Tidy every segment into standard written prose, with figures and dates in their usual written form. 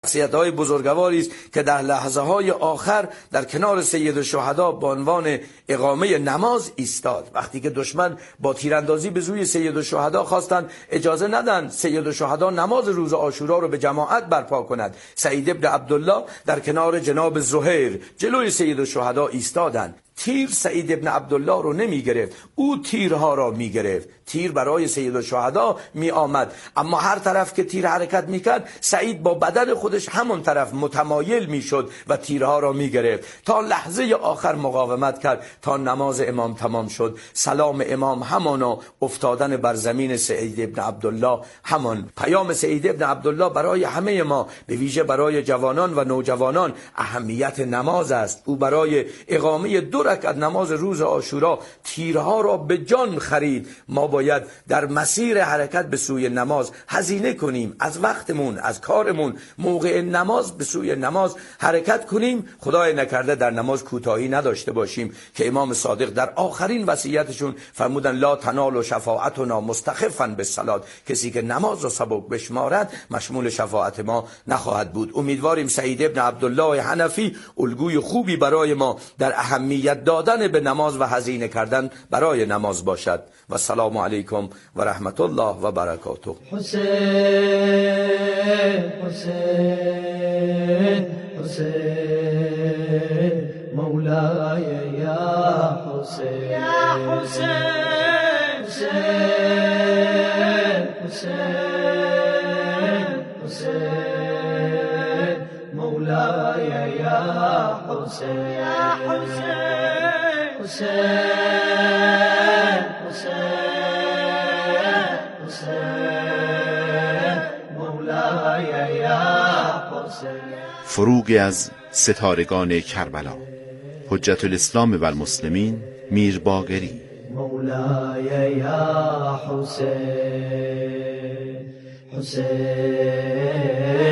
شخصیت‌های بزرگواری است که در لحظه‌های آخر در کنار سید الشهدا به عنوان اقامه نماز ایستاد. وقتی که دشمن با تیراندازی به سوی سید الشهدا خواستند اجازه ندن سید الشهدا نماز روز عاشورا رو به جماعت برپا کند، سعید ابن عبدالله در کنار جناب زهیر جلوی سید الشهدا ایستادند. تیر سعید ابن عبدالله رو نمی گرفت، او تیرها را می گرفت. تیر برای سید الشهدا می آمد، اما هر طرف که تیر حرکت می کرد سعید با بدن خودش همون طرف متمایل می شد و تیرها را می گرفت تا لحظه آخر مقاومت کرد تا نماز امام تمام شد. سلام امام همانا، افتادن بر زمین سعید ابن عبدالله همان. پیام سعید ابن عبدالله برای همه ما، به ویژه برای جوانان و نوجوانان، اهمیت نماز است. او برای اقامه 2 رکعت نماز روز عاشورا تیرها را به جان خرید. ما باید در مسیر حرکت به سوی نماز هزینه کنیم، از وقتمون، از کارمون، موقع نماز به سوی نماز حرکت کنیم. خدای نکرده در نماز کوتاهی نداشته باشیم که امام صادق در آخرین وصیتشون فرمودن لا تنال شفاعتنا مستخفا بالصلاه، کسی که نماز را سبک بشمارد مشمول شفاعت ما نخواهد بود. امیدواریم سعید ابن عبدالله حنفی الگوی خوبی برای ما در اهمیت دادن به نماز و هزینه کردن برای نماز باشد. و السلام علیکم و رحمت الله و برکاته. حسین حسین حسین مولای یا حسین یا حسین حسین حسین مولای یا حسین یا حسین حسین حسین مولای یا حسین. فروغی از ستارگان کربلا، حجت الاسلام و المسلمین میر باقری. مولای یا حسین حسین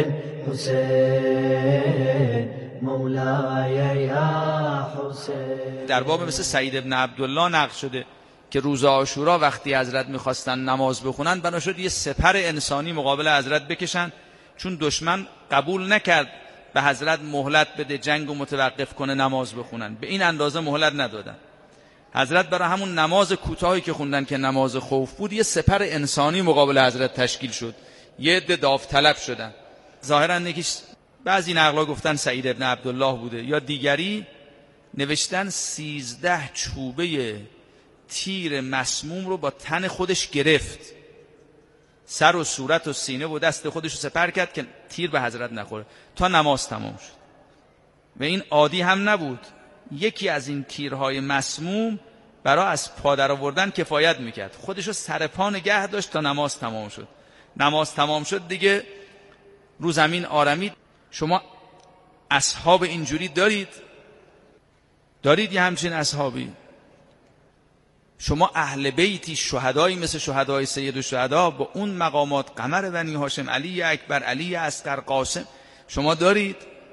حسین مولای یا حسین. در باب مثل سعید ابن عبدالله نقل شده که روز عاشورا وقتی حضرت میخواستن نماز بخونن بنا شد یه سپر انسانی مقابل حضرت بکشن، چون دشمن قبول نکرد به حضرت مهلت بده جنگ و متوقف کنه نماز بخونن، به این اندازه مهلت ندادن. حضرت برای همون نماز کوتاهی که خوندن که نماز خوف بود یه سپر انسانی مقابل حضرت تشکیل شد، یه عده داوطلب شدن. ظاهرا یکیش بعضی نقلا گفتن سعید ابن عبدالله بوده، یا دیگری نوشتن 13 چوبه تیر مسموم رو با تن خودش گرفت، سر و صورت و سینه و دست خودش رو سپر کرد که تیر به حضرت نخوره تا نماز تمام شد. و این عادی هم نبود، یکی از این تیرهای مسموم برای از پا در آوردن کفایت میکرد، خودش رو سر پا نگه داشت تا نماز تمام شد. نماز تمام شد دیگه رو زمین آرمید. شما اصحاب اینجوری دارید یه همچین اصحابی؟ شما اهل بیتی شهدایی مثل شهدای سید الشهدا با اون مقامات، قمر بنی هاشم، علی اکبر، علی اصغر، قاسم، شما دارید؟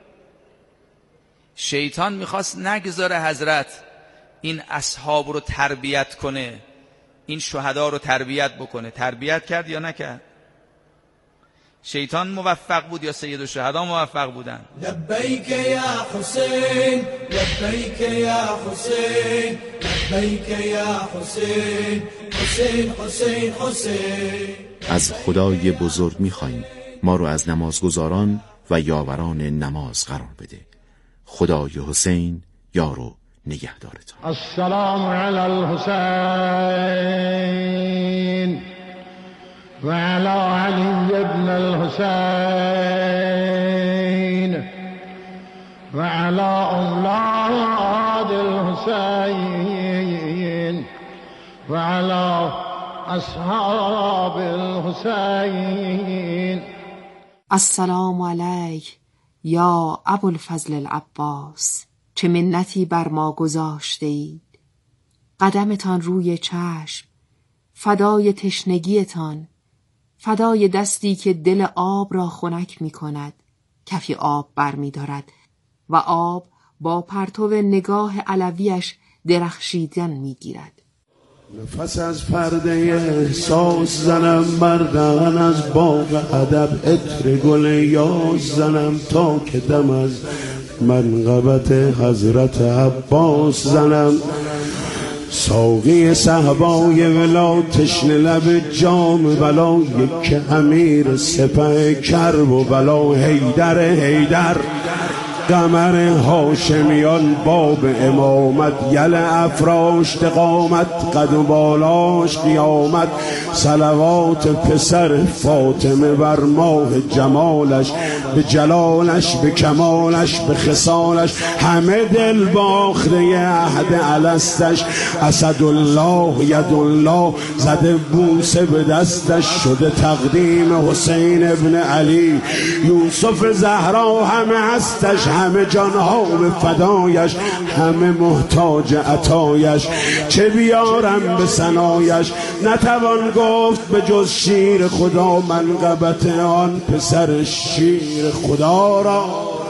شیطان میخواست نگذاره حضرت این اصحاب رو تربیت کنه، این شهدا رو تربیت بکنه. تربیت کرد یا نکرد؟ شیطان موفق بود یا سید الشهدا موفق بودن؟ لبیک یا حسین لبیک یا حسین لبیک یا حسین حسین حسین حسین. از خدای بزرگ می‌خوایم ما رو از نمازگزاران و یاوران نماز قرار بده. خدای حسین یار و نگهدارتان. السلام علی الحسین و علی علی ابن الحسین و علی اولاد الحسین و علی اصحاب الحسین. السلام علیک یا ابوالفضل العباس، چه منتی بر ما گذاشته اید. قدمتان روی چشم، فدای تشنگیتان، فدای دستی که دل آب را خنک می کند، کفی آب بر می دارد و آب با پرتو نگاه علویش درخشیدن می گیرد. نفس از پرده احساس زنم مردن از باغ ادب عطر گل یاس زنم تا که دم از منقبت حضرت عباس زنم ساقی صحبای ولا تشنه لب جام بلا یک امیر سپه کرب و بلا حیدر قمر هاشمیان باب امامت یل افراشت قامت قد و بالاش قیامت صلوات پسر فاطمه بر ماه جمالش به جلالش به کمالش به خصالش همه دل باخته عهد الستش اسدالله یدالله زده بوسه به دستش شده تقدیم حسین ابن علی یوسف زهرا همه هستش همه جانها به فدایش همه محتاج عطایش چه بیارم به ثنایش نتوان گفت به جز شیر خدا منقبت آن پسر شیر خدا را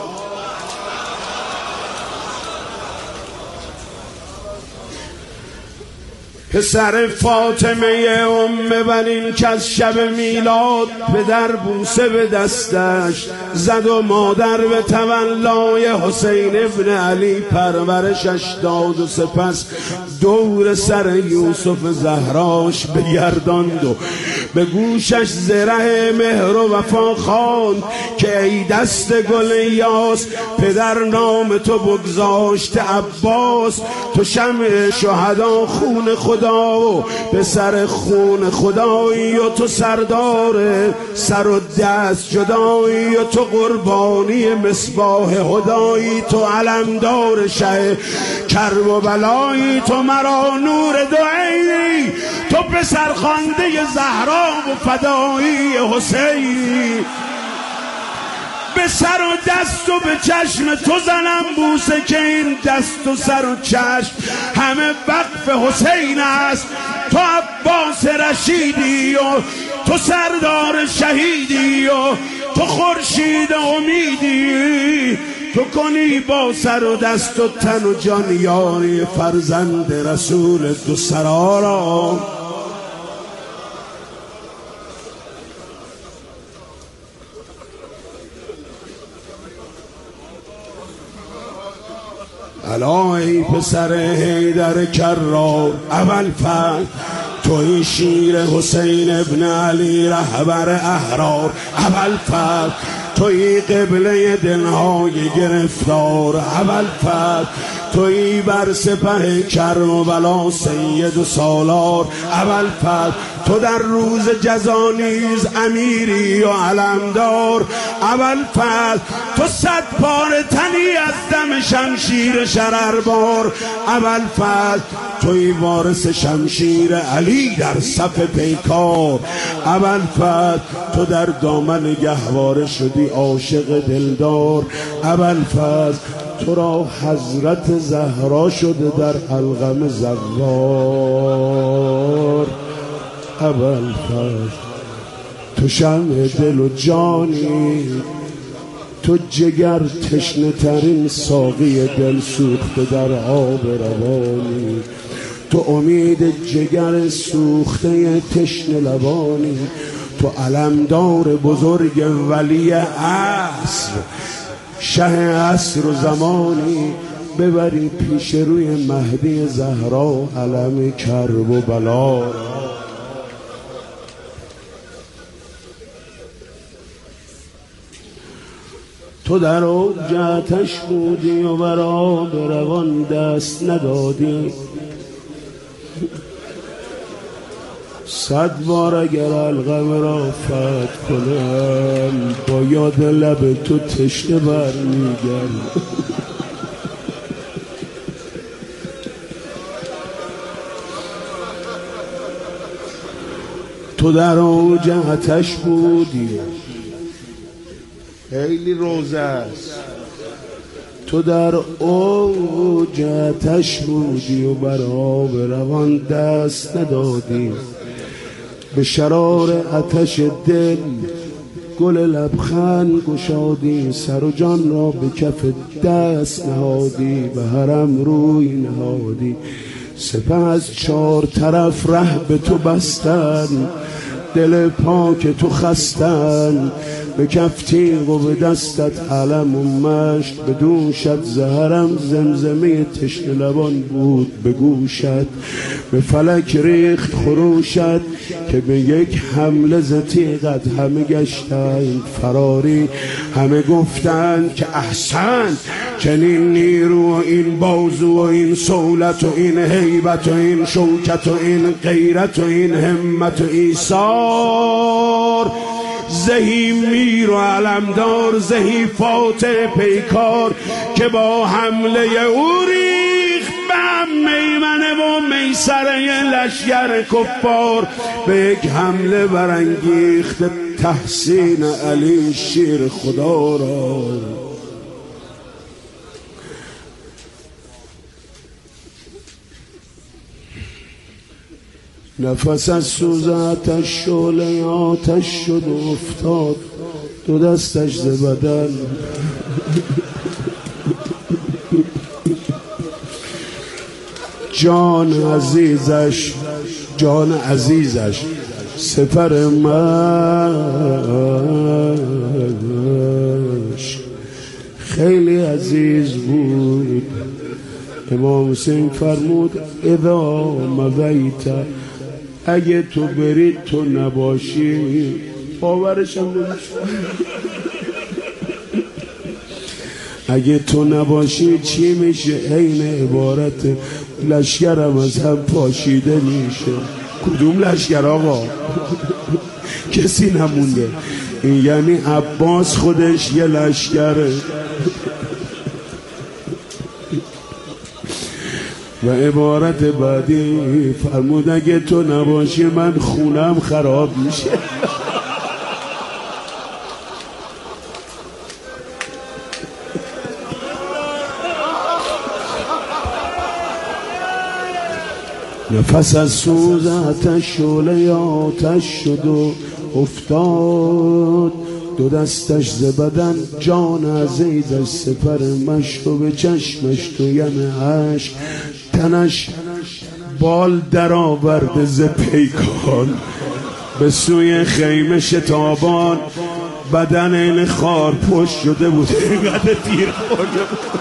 پسر فاطمه ام بنین که از شب میلاد پدر بوسه به دستش زد و مادر به تولای حسین ابن علی پرورشش داد و سپس دور سر یوسف زهراش بگرداند و به گوشش زره مهر و وفا خواند که ای دست گل یاس پدر نام تو بگذاشت عباس تو شمع شهدا خون خدا و به سر خون خدایی و تو سردار سر و دست جدایی و تو قربانی مصباح هدایی تو علمدار شه کرب و بلایی تو مرا نور دعایی تو پسر خوانده زهرا و فدایی حسین به سر و دست و به چشم تو زنم بوسه که این دست و سر و چشم همه وقف حسین است تو عباس رشیدی و تو سردار شهیدی و تو خورشید امیدی تو کنی با سر و دست و تن و جان یاری فرزند رسول دو سرا را الا ای پسر حیدر کرار اول فرد توی شیر حسین ابن علی رهبر احرار اول فرد توی قبله دلهای گرفتار اول فرد توی بر سپه کرم و بلا سید و سالار اول فرد تو در روز جزا نیز امیری و علمدار اول فرد تو 100 پاره تنی از دم شمشیر شرربار اول فرد توی وارث شمشیر علی در صف پیکار اول فرد تو در دامن گهواره شدی عاشق دلدار اول فرد تو را حضرت زهرا شده در حلقم زوار اول فرد تو شمع دل و جانی تو جگر تشنه ترین ساقی دل سوخته در آب روانی تو امید جگر سوخته تشنه لبانی تو علمدار بزرگ ولی عصر شه عصر و زمانی ببری پیش روی مهدی زهرا علم کرب و بلا تو در اوج آتش بودی و برا به روان دست ندادی 100 بار اگر القم را فتح کنم با یاد لب تو تشنه برمیگردم تو در اوج آتش بودی خیلی روزه است تو در اوج آتش بودی و بر آب روان دست ندادی به شرار آتش دل گل لبخند گشادی سر و جان را به کف دست نهادی به حرم روی نهادی سپس 4 طرف ره به تو بستن، دل پاک تو خستن، به کف تیغ و به دستت علم و مشت، به دوشت زهرم زمزمه تشنه لبان بود به گوشت، به فلک ریخت خروشت که به یک حمله ز تیغت همه گشتند فراری، همه گفتند که احسن، چنین نیرو و این بازو و این صولت و این هیبت و این شوکت و این غیرت و این همت و ایثار، زهی میر و علمدار، زهی فاتح پیکار که با حمله او ریخت به میمنه و میسره لشگر کفار، به یک حمله برانگیخت تحسین علی شیر خدا را. نفس از سوز آتش شعله آتش شد و افتاد 2 دستش ز بدن، جان عزیزش سپر مشک خیلی عزیز بود. امام حسین فرمود اذا مویت، اگه تو برید تو نباشی، باورشم نمیشه، اگه تو نباشی چی میشه؟ عین عبارت لشکرم از هم پاشیده میشه. کدوم لشکر آقا؟ کسی نمونده. این یعنی عباس خودش یه لشکره. و عبارت بعدی فرمود اگه تو نباشی من خونم خراب میشه. نفس از سوز آتش شعله آتش شد و افتاد 2 دستش ز بدن، جان عزیزش سپر مشت و به چشمش تو یم عشق، تنش بال در آورده ز پیکان، به سوی خیمه شتابان، بدن این خار پشت شده بود اینقدر تیر خورده بود.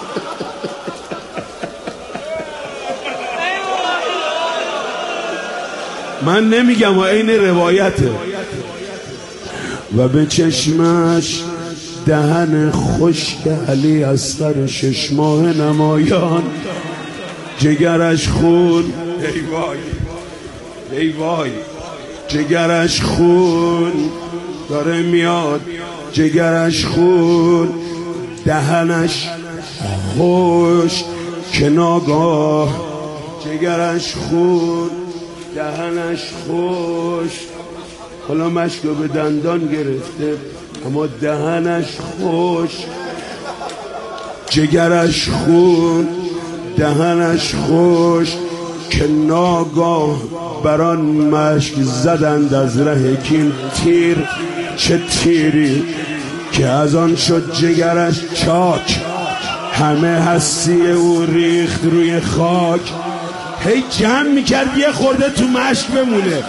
من نمیگم و این روایته. و به چشمش دهن خشک علی اصغر 6 ماه نمایان، جگرش خون، ای وای ای وای، جگرش خون داره میاد، جگرش خون، دهنش خوش که ناگاه، جگرش خون، دهنش خوش، حالا مشکو به دندان گرفته اما دهنش خوش، جگرش خون، دهنش خوش که ناگاه بران مشک زدند از ره کین تیر، چه تیری که از آن شد جگرش چاک، همه هستی او ریخت روی خاک، هی جمع میکرد یه خورده تو مشک بمونه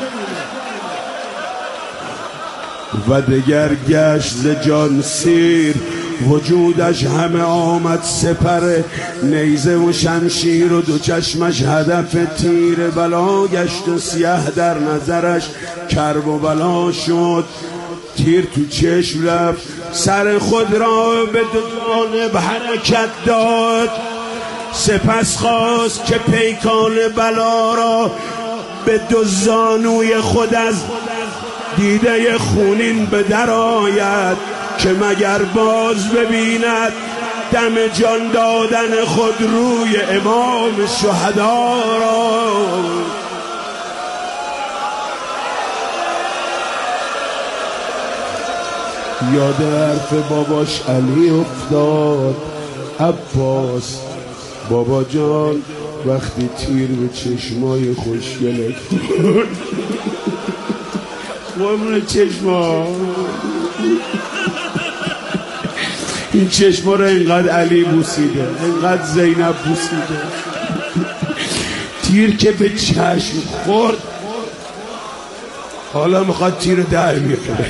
و دگر گشت ز جان سیر، وجودش همه آمد سپر نیزه و شمشیر و 2 چشمش هدف تیر، بلا گشت و سیه در نظرش کرب و بلا شد، تیر تو چشم رفت، سر خود را به 2 جانب حرکت داد، سپس خواست که پیکان بلا را به 2 زانوی خود از دیده خونین به در آید، که مگر باز ببیند دم جان دادن خود روی امام شهدا را. یاد حرف باباش علی افتاد، عباس بابا جان وقتی تیر به چشمای خوشگلت قربون چشما، این چشما رو اینقدر علی بوسیده، اینقدر زینب بوسیده، تیر که به چشم خورد حالا میخواد تیر در میاره.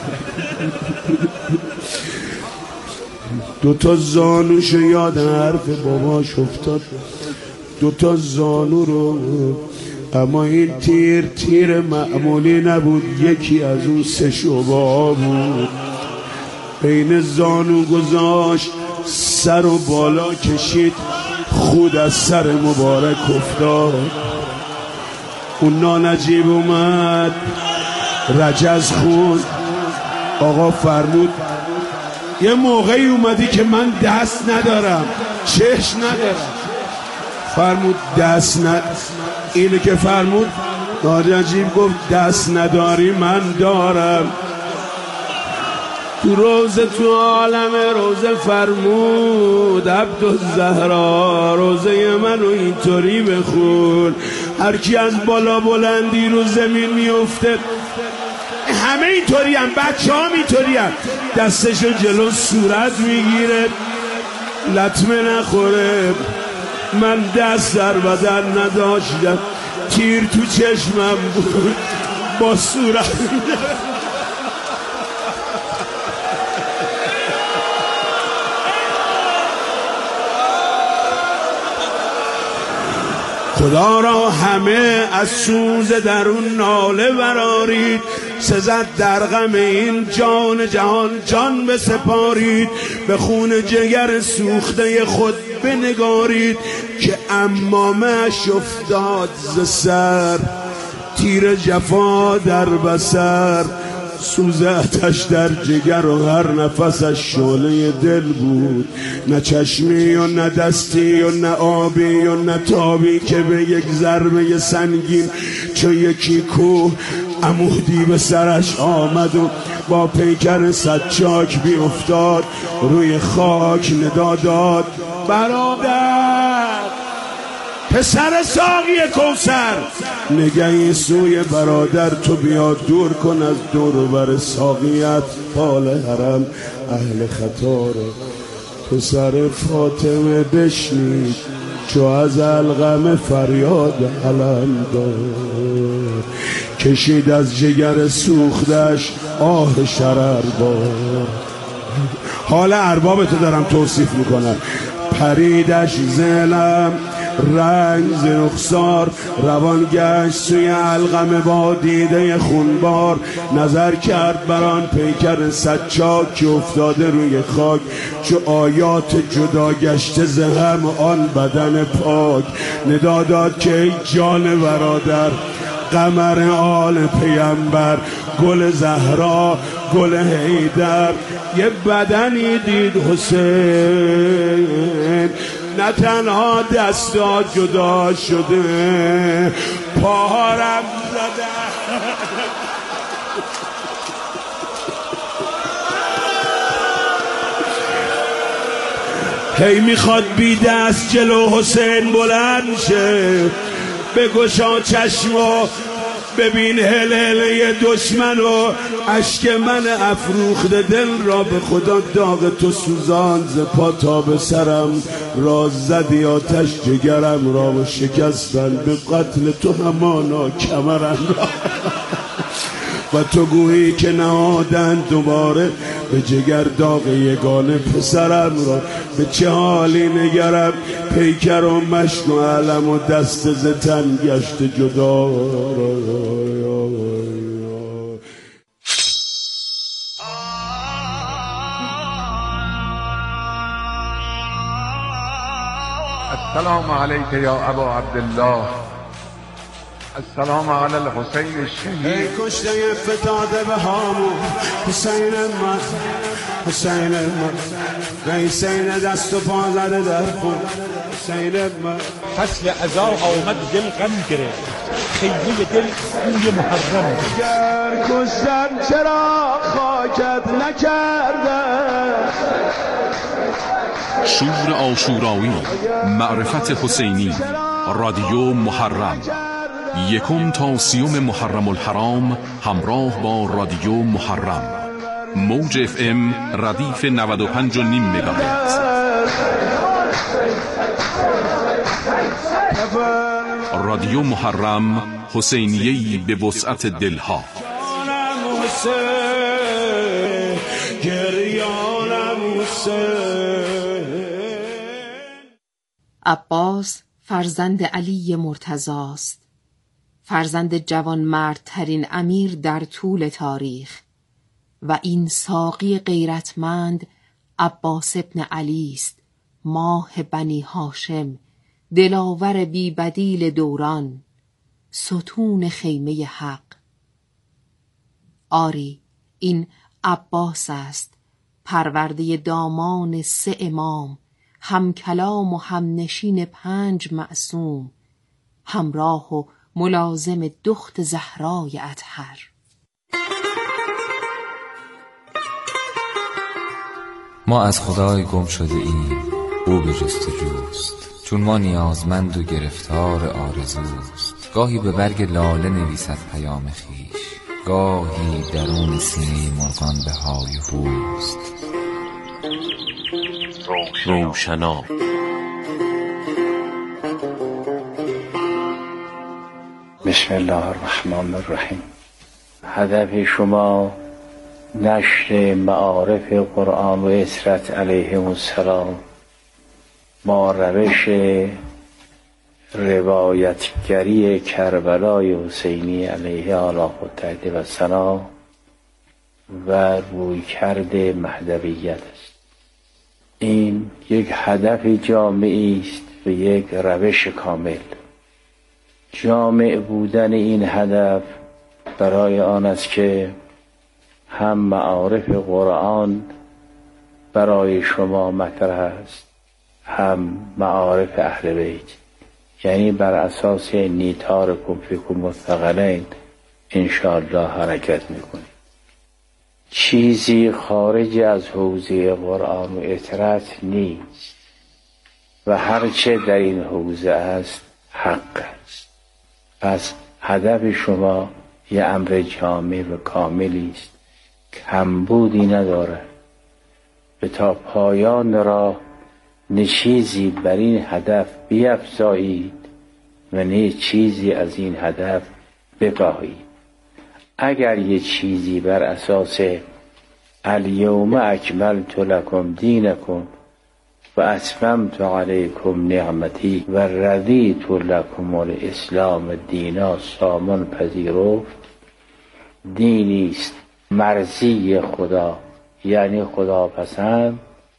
دوتا زانوشو یاد حرف باباش افتاد، دوتا زانو رو، اما این تیر معمولی نبود، یکی از اون 3 شعبه‌ها بود. بین زانو گذاشت، سر و بالا کشید، خود از سر مبارک افتاد. اون نانجیب اومد، رجز خون. آقا فرمود یه موقعی اومدی که من دست ندارم، چشم ندارم. فرمود دست اینه که فرمود نانجیب گفت دست نداری من دارم. تو روزه تو عالم روزه فرمود عبدالزهرا روزه منو اینطوری بخون. هر کی از بالا بلندی رو زمین میفته، همه اینطوری هم، بچه ها اینطوری هم، دستشو جلو صورت میگیره لطمه نخوره. من دست در بدن نداشتم، تیر تو چشمم بود با صورت. خدا را همه از سوز درون ناله برارید، سزد در غم این جان جهان جان بسپارید. به خون جگر سوخته خود بنگارید که امامش افتاد ز سر، تیر جفا در بسر. سوز آتش در جگر و هر نفسش شعله دل بود. نه چشمی و نه دستی و نه آبی و نه تابی که به یک ضربه سنگین چو یکی کوه عمودی به سرش آمد و با پیکر سچاک بی افتاد. روی خاک ندا داد برادر پسر ساقی کوثر، نگهی سوی برادر تو بیا دور کن از دور و بر ساقیت پال حرم اهل خطاره. پسر فاطمه بشنید چو از الغم فریاد علم دار، کشید از جگر سوختش آه شرر بار. حال اربابتو دارم توصیف میکنم. پریدش زلم رنگ ز رخسار، روان گشت سوی القمه با دیده خونبار. نظر کرد بران پیکر سچاک که افتاده روی خاک، چو آیات جدا گشته ز هم آن بدن پاک. ندا داد که ای جان برادر قمر آل پیمبر، گل زهرا گل حیدر. یه بدنی دید حسین، نه تنها دستا جدا شده پاهارم زده. هی میخواد بی دست جلو حسین بلند شه، بگشا چشم و ببین هلهله دشمن و اشک من افروخته دل را. به خدا داغ تو سوزان ز پا تا به سرم، راز زدی آتش جگرم را و شکستن به قتل تو همانا کمرم را. و تو گویی که نهادن دوباره به جگر داغ یگانه پسرم را. به چه حالی نگرم پیکر و مشک و علم و دست ز تن گشت جدا. السلام علیک یا ابا عبدالله، السلام علی الحسین الشهید. ای کشته فتاده به هامون حسین من، حسین من، حسین دست و پا زده در خون حسین من. فصل عزا آمد دل غم گرفت، خیمه دل بوی محرم. گر کشتن چرا خاکت نکردن. شور عاشورایی، معرفت حسینی، رادیو محرم، 1 تا 30 محرم الحرام همراه با رادیو محرم. موج FM ردیف 95.5 مگاهرتز. رادیو محرم، حسینیه‌ای به وسعت دلها. عباس فرزند علی مرتضاست، فرزند جوانمردترین امیر در طول تاریخ، و این ساقی غیرتمند عباس ابن علی است، ماه بنی هاشم، دلاور بی بدیل دوران، ستون خیمه حق. آری این عباس است، پرورده دامان 3 امام، هم کلام و هم نشین 5 معصوم، همراه و ملازم دخت زهرای اطهر. ما از خدای گم شده ایم، او به جستجوست، چون ما نیازمند و گرفتار آرزوست. گاهی به برگ لاله نویسد پیام خویش، گاهی درون سینه مرغان به های هوست. روشنا بسم الله الرحمن الرحیم. هدف شما نشر معارف قرآن و اسرت علیهم السلام با روش روایتگری کربلای حسینی علیه الله التحدی و سلام و رویکرد مهدویت است. این یک هدف جامعی است و یک روش کامل. جامع بودن این هدف برای آن است که هم معارف قرآن برای شما مطرح است، هم معارف اهل بیت، یعنی بر اساس نیتارکم فیکم مثقلین انشاءالله حرکت میکنید. چیزی خارج از حوزه قرآن و اطرت نیست و هرچه در این حوزه است حق است. پس هدف شما یه امر جامع و کاملی است، کمبودی ندارد و تا پایان راه نه چیزی بر این هدف بیفزایید و نه چیزی از این هدف بکاهید. اگر یه چیزی بر اساس الیوم اکملت لکم دینکم و اتممت علیکم نعمتی و رضیت لکم الاسلام دینا سامان پذیرفت، دینی است مرضی خدا، یعنی خدا پسند.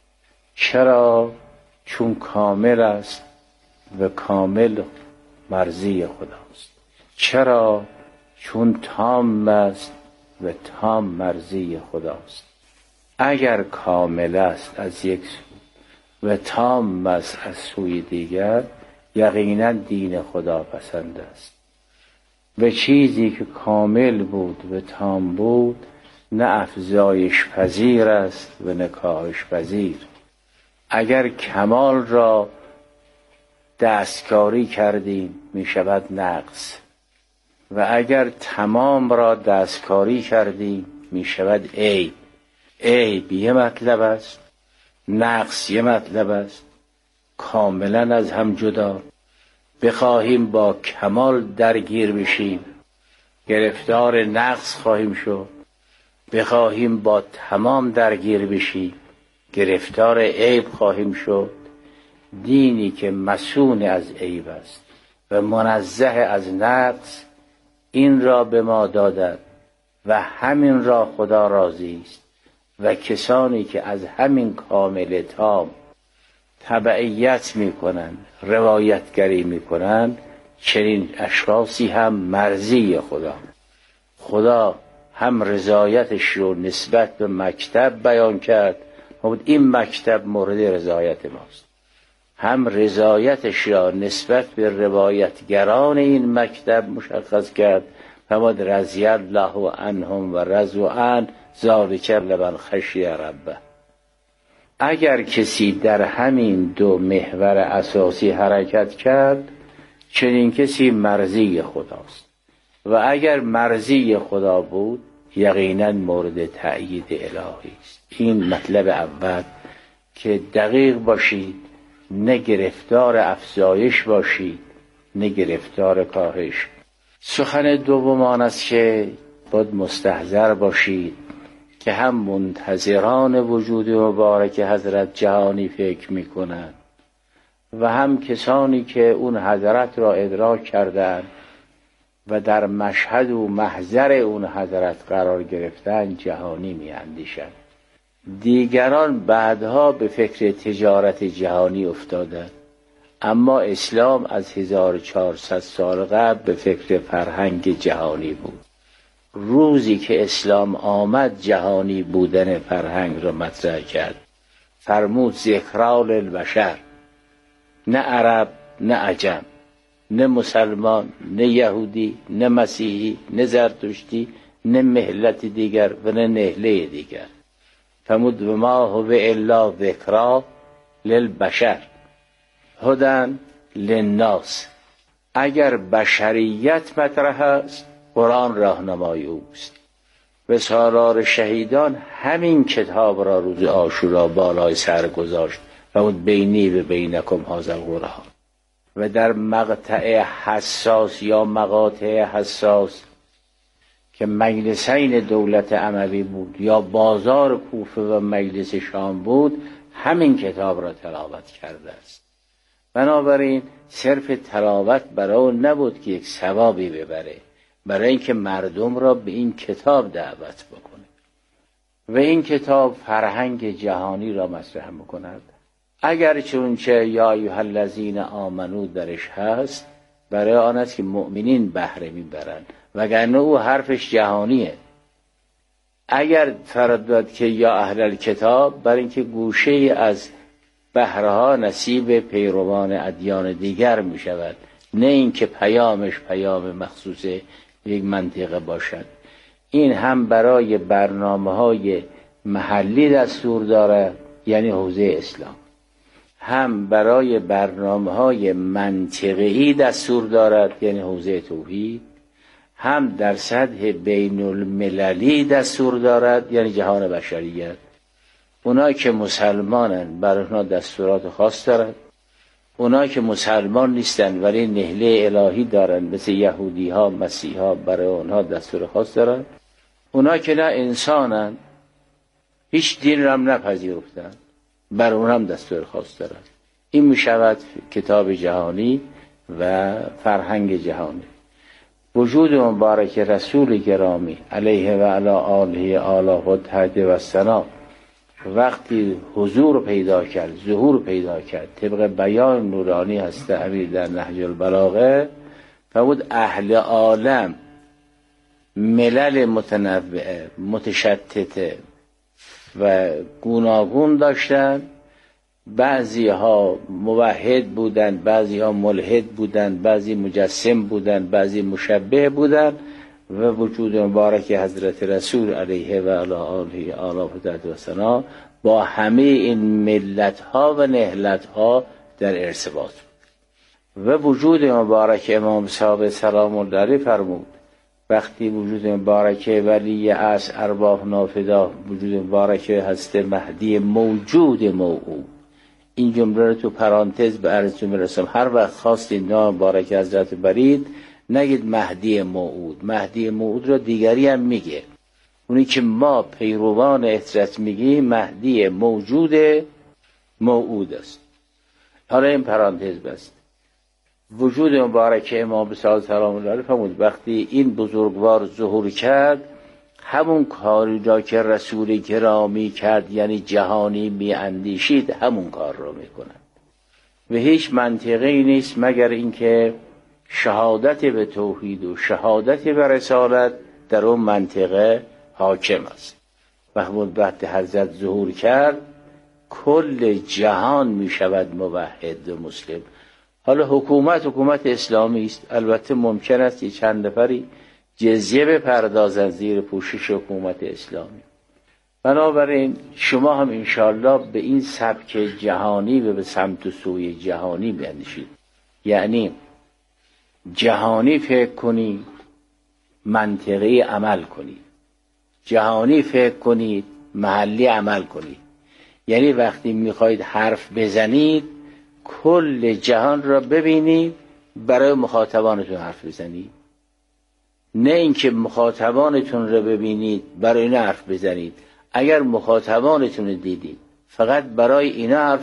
چرا؟ چون کامل است و کامل مرضی خداست. چرا؟ چون تام است و تام مرضی خداست. اگر کامل است از یک سو و تام است از سوی دیگر، یقینا دین خدا پسند است. و چیزی که کامل بود و تام بود نه افزایش پذیر است و نه کاهش پذیر. اگر کمال را دستکاری کردیم می شود نقص و اگر تمام را دستکاری کردیم می شود عیب. عیب یه مطلب است، نقص یه مطلب است، کاملا از هم جدا. بخواهیم با کمال درگیر بشیم گرفتار نقص خواهیم شد، بخواهیم با تمام درگیر بشیم گرفتار عیب خواهیم شد. دینی که مسون از عیب است و منزه از نقص این را به ما دادند و همین را خدا راضی است و کسانی که از همین کامل تام تبعیت میکنند، روایتگری میکنند، چنین اشخاصی هم مرضی خدا. خدا هم رضایتش رو نسبت به مکتب بیان کرد، این مکتب مورد رضایت ماست. هم رضایتش را نسبت به روایتگران این مکتب مشخص کرد، فرمود رضی الله عنهم و رضوا عنه ذلک لمن خشی ربه. اگر کسی در همین دو محور اساسی حرکت کرد، چنین کسی مرضی خداست و اگر مرضی خدا بود یقینا مورد تأیید الهی است. این مطلب اول که دقیق باشید، نه گرفتار افزایش باشید نه گرفتار کاهش. سخن دوم آن است که باید مستحضر باشید که هم منتظران وجود مبارک حضرت جهانی فکر میکنند و هم کسانی که اون حضرت را ادراک کردند و در مشهد و محضر اون حضرت قرار گرفتن جهانی میاندیشند. دیگران بعدها به فکر تجارت جهانی افتادند، اما اسلام از 1400 سال قبل به فکر فرهنگ جهانی بود. روزی که اسلام آمد جهانی بودن فرهنگ را مطرح کرد. فرمود ذکری للبشر، نه عرب نه عجم، نه مسلمان نه یهودی نه مسیحی نه زرتشتی نه ملت دیگر و نه نهله دیگر. فرمود و ما هو الا ذکری للبشر هدی للناس. اگر بشریت مطرح است قرآن راهنمای اوست. و سالار شهیدان همین کتاب را روز عاشورا بالای سر گذاشت و اون بینی و بینکم هذا القرآن. و در مقطع حساس یا مقاطع حساس که مجلسین دولت اموی بود یا بازار کوفه و مجلس شام بود همین کتاب را تلاوت کرده است. بنابراین صرف تلاوت برای اون نبود که یک ثوابی ببره، برای اینکه مردم را به این کتاب دعوت بکنه و این کتاب فرهنگ جهانی را مطرح می‌کند. اگر چونچه یا ایها الذین آمنو درش هست برای آن است که مؤمنین بهره میبرند، وگرنه او حرفش جهانیه. اگر فرض داد که یا اهل الکتاب، برای اینکه گوشه از بهره ها نصیب پیروان ادیان دیگر می شود، نه اینکه پیامش پیام مخصوص یک منطقه باشد. این هم برای برنامه‌های محلی دستور دارد، یعنی حوزه اسلام، هم برای برنامه‌های منطقه‌ای دستور دارد، یعنی حوزه توحید، هم در سطح بین المللی دستور دارد، یعنی جهان بشریت. اونا که مسلمانن برای اونا دستورات خاص دارد، اونا که مسلمان نیستن ولی نهله الهی دارن مثل یهودی ها مسیح ها برای اونها دستور خاص دارن. اونا که نه انسانن هیچ دین را هم نپذیرفتن برای اون هم دستور خاص دارن. این می شود کتاب جهانی و فرهنگ جهانی. وجود مبارک رسول گرامی علیه و علی آله آله و تهده و ثنا وقتی حضور پیدا کرد، ظهور پیدا کرد، طبق بیان نورانی هست امیر در نهج البلاغه، فرمود اهل عالم ملل متنوعه متشتته و گوناگون داشتن. بعضی ها موحد بودن، بعضی ها ملحد بودن، بعضی مجسم بودن، بعضی مشبه بودن و وجود مبارک حضرت رسول علیه و علی آله و ثنا با همه این ملت ها و نهلت ها در ارتباط و وجود مبارک امام صاحب سلام الله علیه فرمود وقتی وجود مبارک ولی عصر ارواح نافدا، وجود مبارک هست مهدی موجود موعود. این جمله رو تو پرانتز به عرضتون میرسم، هر وقت خواستید نام مبارک حضرت برید نگید مهدی موعود. مهدی موعود رو دیگری هم میگه، اونی که ما پیروان اطرت میگیم مهدی موجود موعود است. حالا این پرانتز بست. وجود مبارک امام صادق سلام الله علیه فرمود وقتی این بزرگوار ظهور کرد همون کاری را که رسول گرامی کرد، یعنی جهانی می اندیشید، همون کار رو میکنند و هیچ منطقی نیست مگر اینکه شهادت به توحید و شهادت به رسالت در اون منطقه حاکم است. وقتی حضرت ظهور کرد کل جهان می شود موحد و مسلم. حالا حکومت اسلامی است، البته ممکن است که چند نفری جزیه بپردازند زیر پوشش حکومت اسلامی. بنابراین شما هم انشاءالله به این سبک جهانی و به سمت و سوی جهانی بیندیشید، یعنی جهانی فکر کنید، منطقی عمل کنید، جهانی فکر کنید، محلی عمل کنید. یعنی وقتی میخواید حرف بزنید کل جهان را ببینید برای مخاطبانتون حرف بزنید، نه اینکه مخاطبانتون رو ببینید برای اینا حرف بزنید. اگر مخاطبانتون رو دیدید فقط برای اینا حرف